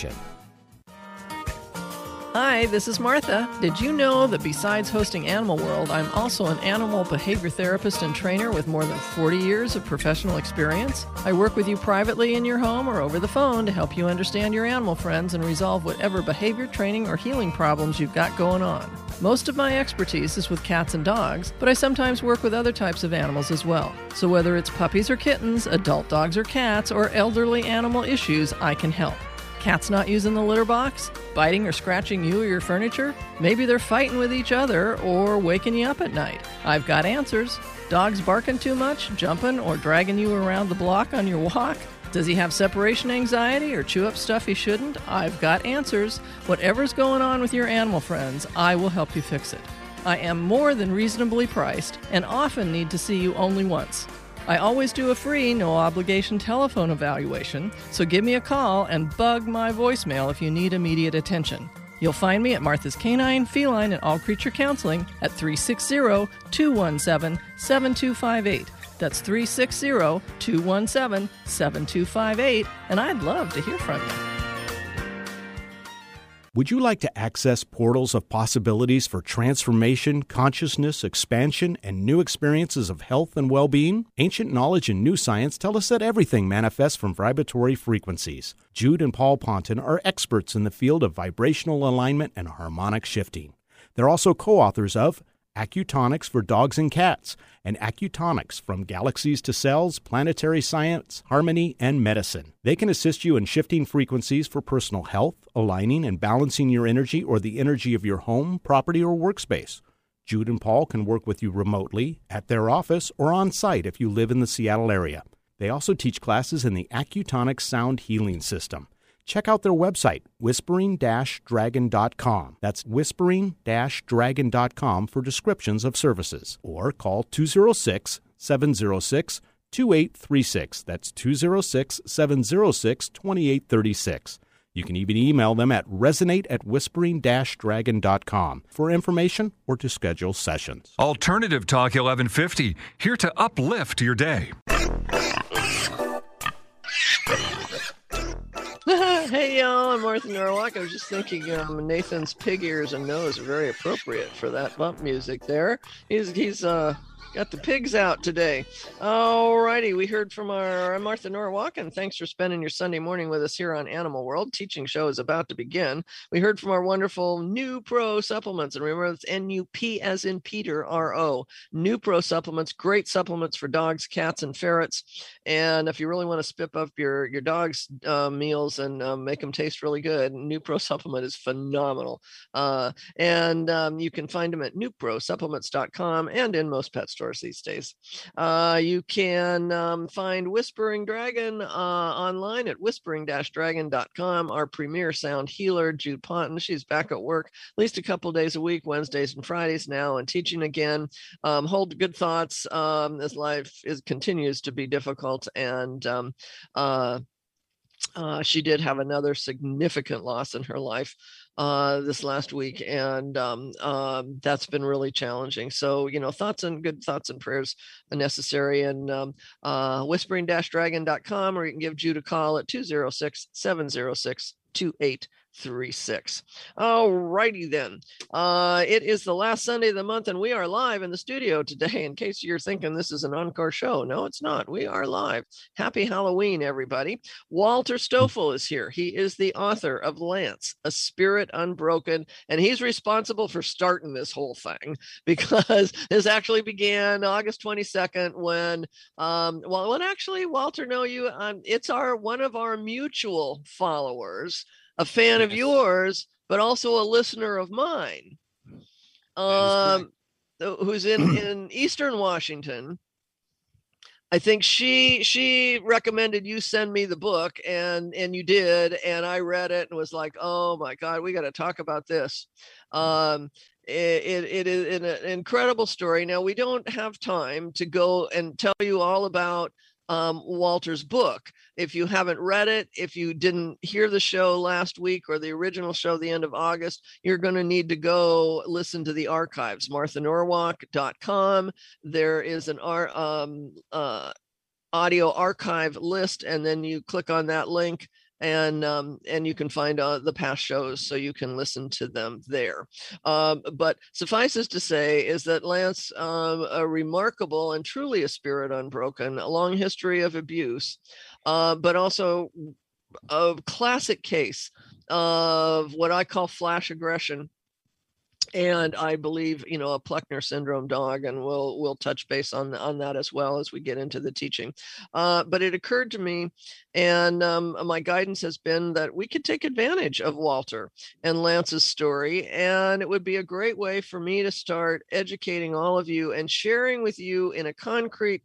Hi, this is Martha. Did you know that besides hosting Animal World, I'm also an animal behavior therapist and trainer with more than 40 years of professional experience? I work with you privately in your home or over the phone to help you understand your animal friends and resolve whatever behavior training or healing problems you've got going on. Most of my expertise is with cats and dogs, but I sometimes work with other types of animals as well. So whether it's puppies or kittens, adult dogs or cats, or elderly animal issues, I can help. Cats not using the litter box? Biting or scratching you or your furniture? Maybe they're fighting with each other or waking you up at night. I've got answers. Dogs barking too much, jumping, or dragging you around the block on your walk? Does he have separation anxiety or chew up stuff he shouldn't? I've got answers. Whatever's going on with your animal friends, I will help you fix it. I am more than reasonably priced and often need to see you only once. I always do a free, no-obligation telephone evaluation, so give me a call and bug my voicemail if you need immediate attention. You'll find me at Martha's Canine, Feline, and All Creature Counseling at 360-217-7258. That's 360-217-7258, and I'd love to hear from you. Would you like to access portals of possibilities for transformation, consciousness, expansion, and new experiences of health and well-being? Ancient knowledge and new science tell us that everything manifests from vibratory frequencies. Jude and Paul Ponton are experts in the field of vibrational alignment and harmonic shifting. They're also co-authors of Acutonics for Dogs and Cats, and Acutonics from Galaxies to Cells, Planetary Science, Harmony, and Medicine. They can assist you in shifting frequencies for personal health, aligning and balancing your energy or the energy of your home, property, or workspace. Jude and Paul can work with you remotely, at their office, or on site if you live in the Seattle area. They also teach classes in the Acutonics Sound Healing System. Check out their website, whispering-dragon.com. That's whispering-dragon.com for descriptions of services. Or call 206-706-2836. That's 206-706-2836. You can even email them at resonate@whispering-dragon.com for information or to schedule sessions. Alternative Talk 1150, here to uplift your day. Hey y'all, I'm Martha Norwalk. I was just thinking Nathan's pig ears and nose are very appropriate for that bump music there. He's got the pigs out today. All righty, we heard from I'm Martha Norwalk, and thanks for spending your Sunday morning with us here on Animal World. Teaching show is about to begin. We heard from our wonderful NuPro supplements, and remember it's N-U-P as in Peter, R-O. NuPro supplements, great supplements for dogs, cats, and ferrets. And if you really want to spip up your dog's meals and make them taste really good, NuPro supplement is phenomenal. And you can find them at nuprosupplements.com and in most pet stores. stores these days. You can find Whispering Dragon online at whispering-dragon.com. Our premier sound healer, Jude Ponton, she's back at work at least a couple days a week, Wednesdays and Fridays now, and teaching again. Hold good thoughts as life continues to be difficult. And she did have another significant loss in her life this last week, and that's been really challenging. So, good thoughts and prayers are necessary. And whispering-dragon.com, or you can give Jude a call at 206-706-2836. All righty then. It is the last Sunday of the month, and we are live in the studio today. In case you're thinking this is an encore show, no, it's not. We are live. Happy Halloween, everybody. Walter Stoffel is here. He is the author of Lance, A Spirit Unbroken, and he's responsible for starting this whole thing, because this actually began August 22nd when, actually, Walter, it's one of our mutual followers, a fan of yours, but also a listener of mine, who's in Eastern Washington. I think she recommended you send me the book, and you did, and I read it and was like, oh my God, we got to talk about this. It is an incredible story. Now, we don't have time to go and tell you all about Walter's book. If you haven't read it, if you didn't hear the show last week or the original show the end of August, you're going to need to go listen to the archives, marthanorwalk.com. There is an audio archive list, and then you click on that link, and you can find the past shows, so you can listen to them there. But suffices to say is that Lance, a remarkable and truly a spirit unbroken, a long history of abuse, but also a classic case of what I call flash aggression. And I believe, a Pleckner syndrome dog, and we'll touch base on that as well as we get into the teaching. But it occurred to me, and my guidance has been that we could take advantage of Walter and Lance's story, and it would be a great way for me to start educating all of you and sharing with you in a concrete,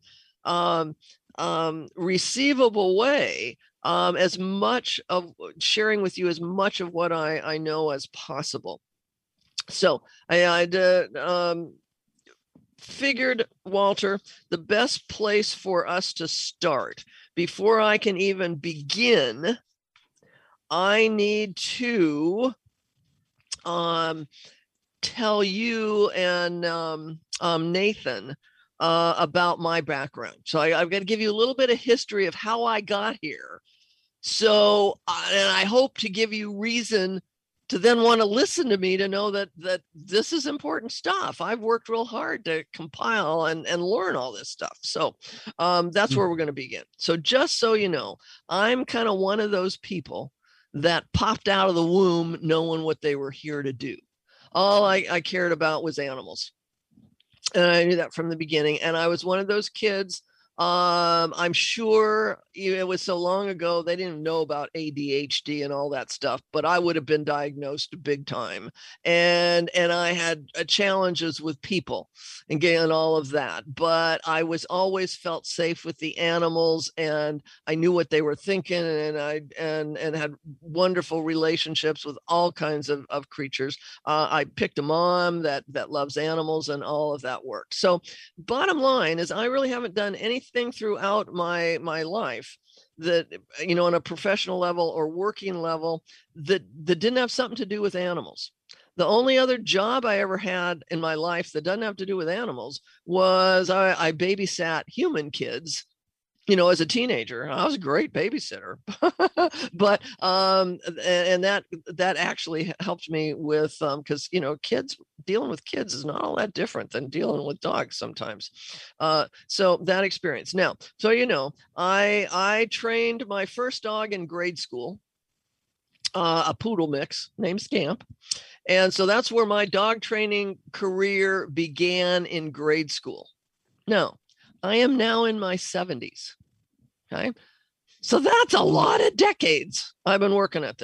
receivable way, as much of sharing with you as much of what I know as possible. So I figured, Walter, the best place for us to start, before I can even begin, I need to tell you and Nathan about my background. So I've got to give you a little bit of history of how I got here. So, and I hope to give you reason to then want to listen to me, to know that this is important stuff. I've worked real hard to compile and learn all this stuff. So that's where we're going to begin. So just so you know, I'm kind of one of those people that popped out of the womb knowing what they were here to do. All I cared about was animals. And I knew that from the beginning. And I was one of those kids. I'm sure it was so long ago, they didn't know about ADHD and all that stuff, but I would have been diagnosed big time. And I had challenges with people and all of that, but I was always felt safe with the animals, and I knew what they were thinking, and I had wonderful relationships with all kinds of creatures. I picked a mom that loves animals, and all of that worked. So bottom line is, I really haven't done anything throughout my life that, on a professional level or working level, that didn't have something to do with animals. The only other job I ever had in my life that doesn't have to do with animals was I babysat human kids. As a teenager, I was a great babysitter, but and that actually helped me with, because dealing with kids is not all that different than dealing with dogs sometimes. So that experience. Now, so I trained my first dog in grade school, a poodle mix named Scamp. And so that's where my dog training career began, in grade school. Now, I am now in my 70s. Okay. So that's a lot of decades I've been working at this.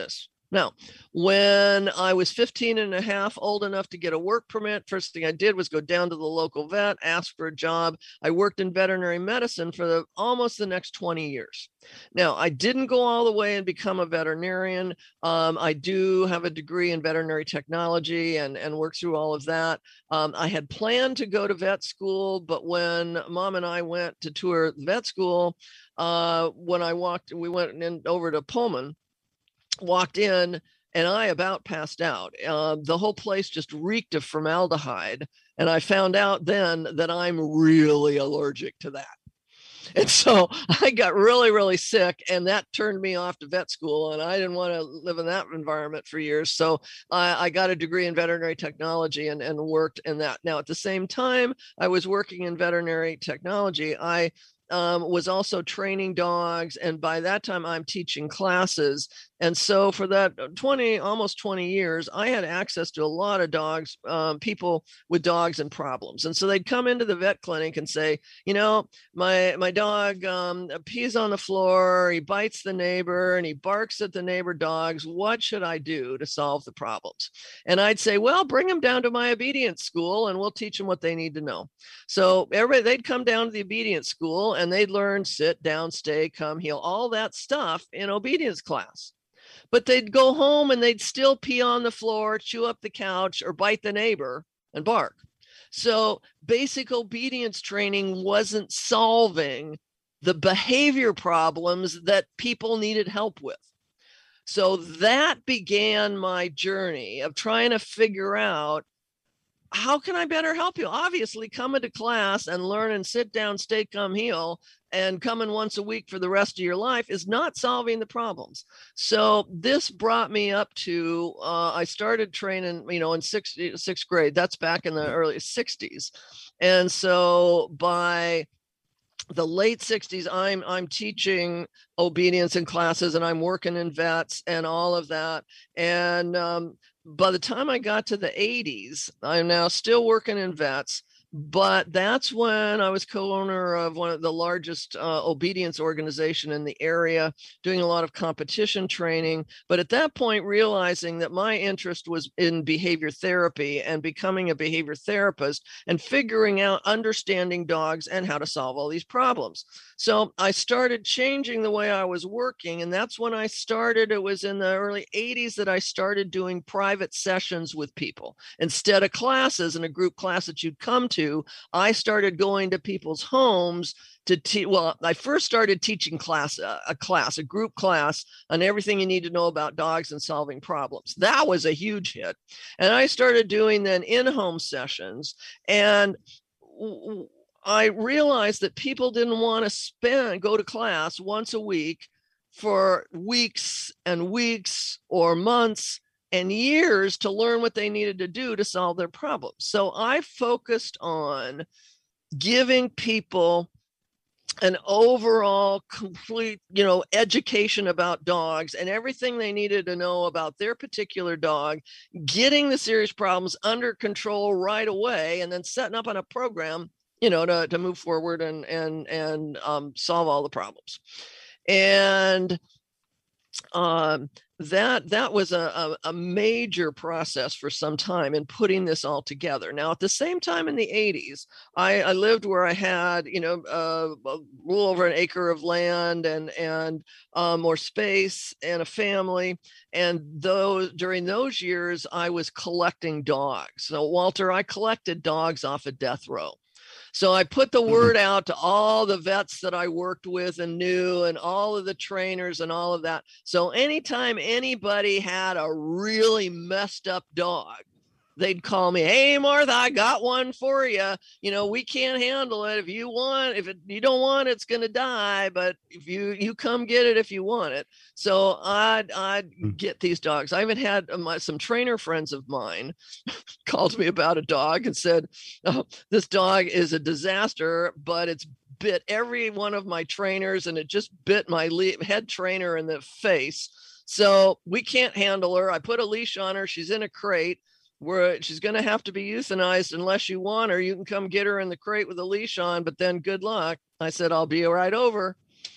Now, when I was 15 and a half, old enough to get a work permit, first thing I did was go down to the local vet, ask for a job. I worked in veterinary medicine for almost the next 20 years. Now, I didn't go all the way and become a veterinarian. I do have a degree in veterinary technology and work through all of that. I had planned to go to vet school, but when Mom and I went to tour vet school, when we went over to Pullman, walked in, and I about passed out. The whole place just reeked of formaldehyde. And I found out then that I'm really allergic to that. And so I got really, really sick, and that turned me off to vet school. And I didn't want to live in that environment for years. So I got a degree in veterinary technology and worked in that. Now, at the same time I was working in veterinary technology, I was also training dogs. And by that time, I'm teaching classes. And so for that almost 20 years, I had access to a lot of dogs, people with dogs and problems. And so they'd come into the vet clinic and say, my dog pees on the floor, he bites the neighbor, and he barks at the neighbor dogs. What should I do to solve the problems? And I'd say, well, bring them down to my obedience school and we'll teach them what they need to know. So they'd come down to the obedience school and they'd learn sit, down, stay, come, heel, all that stuff in obedience class. But they'd go home and they'd still pee on the floor, chew up the couch, or bite the neighbor and bark. So basic obedience training wasn't solving the behavior problems that people needed help with. So that began my journey of trying to figure out, how can I better help you? Obviously, coming to class and learn and sit down, stay, come, heel, and coming once a week for the rest of your life is not solving the problems. So this brought me up to, I started training, in sixth grade. That's back in the early 60s. And so by the late 60s, I'm teaching obedience in classes, and I'm working in vets and all of that. And by the time I got to the 80s, I'm now still working in vets, but that's when I was co-owner of one of the largest obedience organization in the area, doing a lot of competition training. But at that point, realizing that my interest was in behavior therapy and becoming a behavior therapist and figuring out understanding dogs and how to solve all these problems. So I started changing the way I was working. And that's when I started. It was in the early 80s that I started doing private sessions with people. Instead of classes and a group class that you'd come to, I started going to people's homes to teach. Well, I first started teaching a group class on everything you need to know about dogs and solving problems. That was a huge hit. And I started doing then in-home sessions. And I realized that people didn't want to go to class once a week for weeks and weeks or months and years to learn what they needed to do to solve their problems. So I focused on giving people an overall complete, education about dogs and everything they needed to know about their particular dog, getting the serious problems under control right away, and then setting up on a program, to move forward and solve all the problems. And that was a major process for some time in putting this all together. Now, at the same time in the 80s, I lived where I had, a little over an acre of land and more space and a family. And during those years, I was collecting dogs. So, Walter, I collected dogs off of death row. So I put the word out to all the vets that I worked with and knew, and all of the trainers and all of that. So anytime anybody had a really messed up dog, they'd call me, "Hey, Martha, I got one for you. We can't handle it. If you don't want it, it's going to die. But if you come get it if you want it." So I'd get these dogs. I even had some trainer friends of mine called me about a dog and said, "Oh, this dog is a disaster, but it's bit every one of my trainers, and it just bit my head trainer in the face. So we can't handle her. I put a leash on her. She's in a crate. She's going to have to be euthanized unless you want her. You can come get her in the crate with a leash on, but then good luck." I said, "I'll be right over."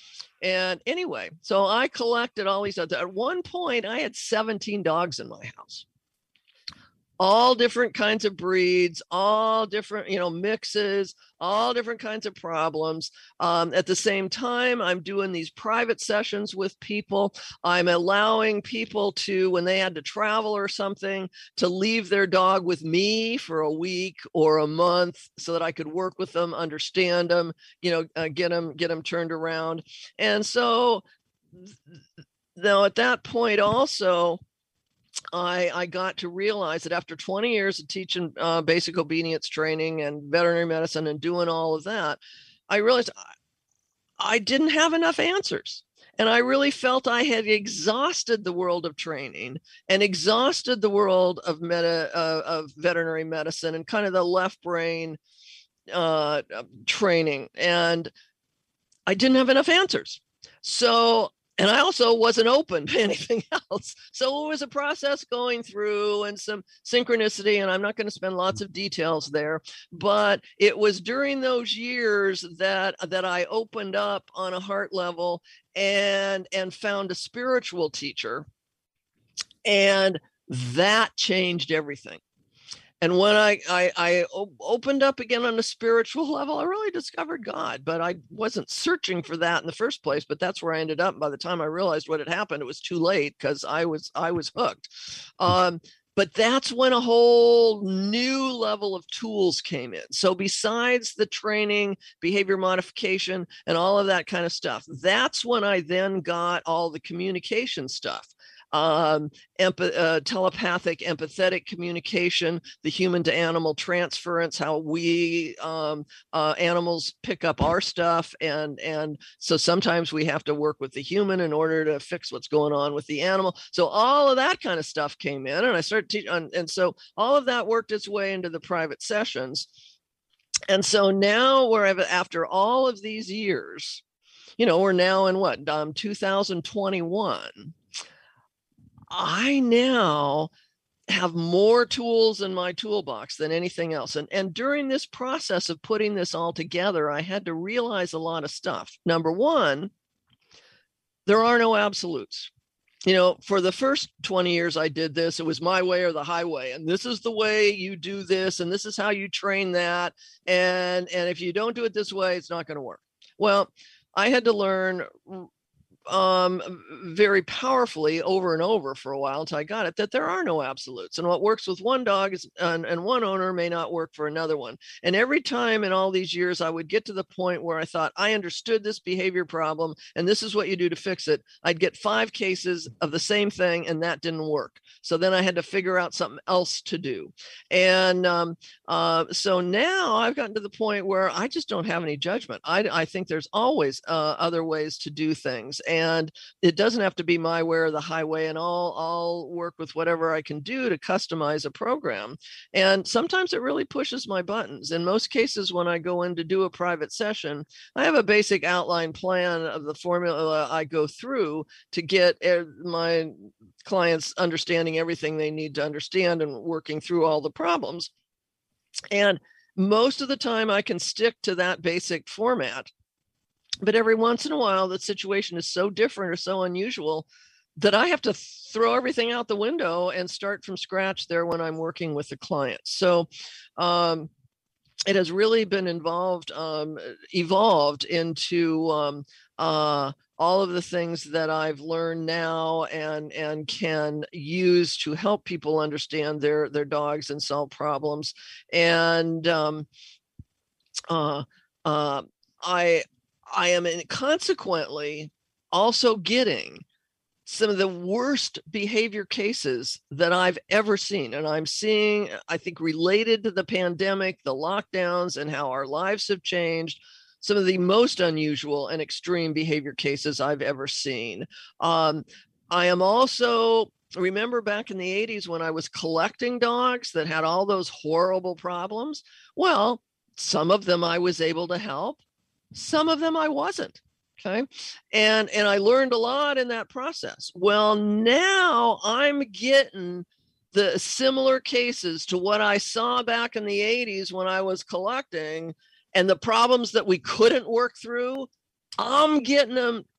And anyway, so I collected all these. At one point, I had 17 dogs in my house, all different kinds of breeds, all different, mixes, all different kinds of problems. At the same time, I'm doing these private sessions with people. I'm allowing people to, when they had to travel or something, to leave their dog with me for a week or a month so that I could work with them, understand them, get them turned around. And so now at that point also, I got to realize that after 20 years of teaching basic obedience training and veterinary medicine and doing all of that, I realized I didn't have enough answers. And I really felt I had exhausted the world of training and exhausted the world of veterinary medicine and kind of the left brain training. And I didn't have enough answers. And I also wasn't open to anything else. So it was a process going through and some synchronicity, and I'm not going to spend lots of details there, but it was during those years that I opened up on a heart level and found a spiritual teacher, and that changed everything. And when I opened up again on a spiritual level, I really discovered God, but I wasn't searching for that in the first place. But that's where I ended up. By the time I realized what had happened, it was too late because I was hooked. But that's when a whole new level of tools came in. So besides the training, behavior modification, and all of that kind of stuff, that's when I then got all the communication stuff. Telepathic, empathetic communication, the human to animal transference, how we animals pick up our stuff. And so sometimes we have to work with the human in order to fix what's going on with the animal. So all of that kind of stuff came in, and I started teaching. And so all of that worked its way into the private sessions. And so now after all of these years, we're now in 2021. I now have more tools in my toolbox than anything else. And during this process of putting this all together, I had to realize a lot of stuff. Number one, there are no absolutes. For the first 20 years I did this, it was my way or the highway. And this is the way you do this. And this is how you train that. And if you don't do it this way, it's not going to work. Well, I had to learn very powerfully over and over for a while until I got it, that there are no absolutes, and what works with one dog and one owner may not work for another one. And every time in all these years, I would get to the point where I thought I understood this behavior problem and this is what you do to fix it. I'd get 5 cases of the same thing and that didn't work. So then I had to figure out something else to do. And so now I've gotten to the point where I just don't have any judgment. I think there's always other ways to do things. And it doesn't have to be my way or the highway, and I'll work with whatever I can do to customize a program. And sometimes it really pushes my buttons. In most cases, when I go in to do a private session, I have a basic outline plan of the formula I go through to get my clients understanding everything they need to understand and working through all the problems. And most of the time I can stick to that basic format. But every once in a while, the situation is so different or so unusual that I have to throw everything out the window and start from scratch there when I'm working with the client. So it has really been evolved into all of the things that I've learned now and can use to help people understand their dogs and solve problems. And I am consequently also getting some of the worst behavior cases that I've ever seen. And I'm seeing, I think, related to the pandemic, the lockdowns, and how our lives have changed, some of the most unusual and extreme behavior cases I've ever seen. I am also, remember back in the 80s when I was collecting dogs that had all those horrible problems? Well, some of them I was able to help. Some of them I wasn't. Okay. And I learned a lot in that process. Well, now I'm getting the similar cases to what I saw back in the 80s when I was collecting, and the problems that we couldn't work through, I'm getting them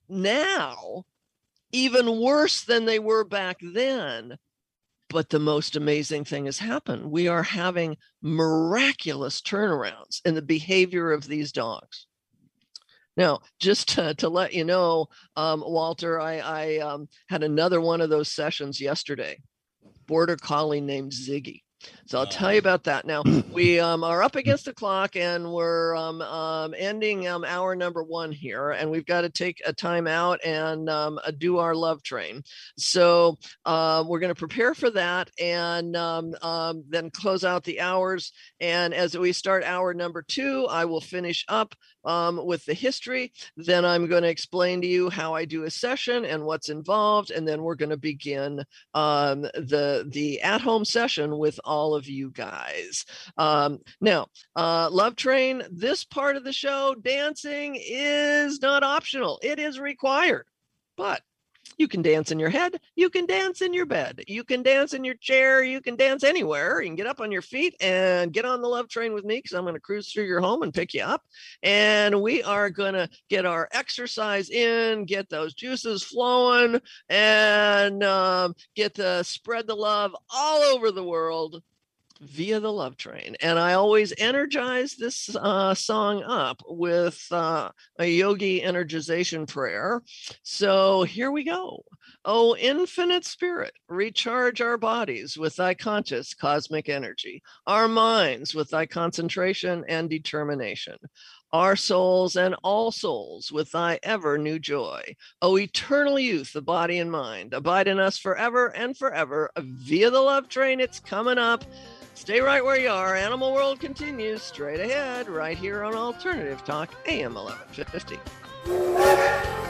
now even worse than they were back then. But the most amazing thing has happened. We are having miraculous turnarounds in the behavior of these dogs. Now, just to let you know, Walter, I had another one of those sessions yesterday. Border collie named Ziggy. So I'll tell you about that. Now, we are up against the clock, and we're ending hour number 1 here, and we've got to take a time out and do our love train. So we're going to prepare for that, and then close out the hours. And as we start hour number 2, I will finish up with the history. Then I'm going to explain to you how I do a session and what's involved, and then we're going to begin the at-home session with all of you guys. Now, Love Train, this part of the show, dancing is not optional. It is required, but you can dance in your head. You can dance in your bed. You can dance in your chair. You can dance anywhere. You can get up on your feet and get on the Love Train with me, because I'm going to cruise through your home and pick you up. And we are going to get our exercise in, get those juices flowing, and get to spread the love all over the world via the Love Train. And I always energize this song up with a yogi energization prayer. So here we go. Oh, infinite spirit, recharge our bodies with thy conscious cosmic energy, our minds with thy concentration and determination, our souls and all souls with thy ever new joy. O eternal youth of body and mind, abide in us forever and forever via the Love Train. It's coming up. Stay right where you are. Animal World continues straight ahead right here on Alternative Talk, AM 1150.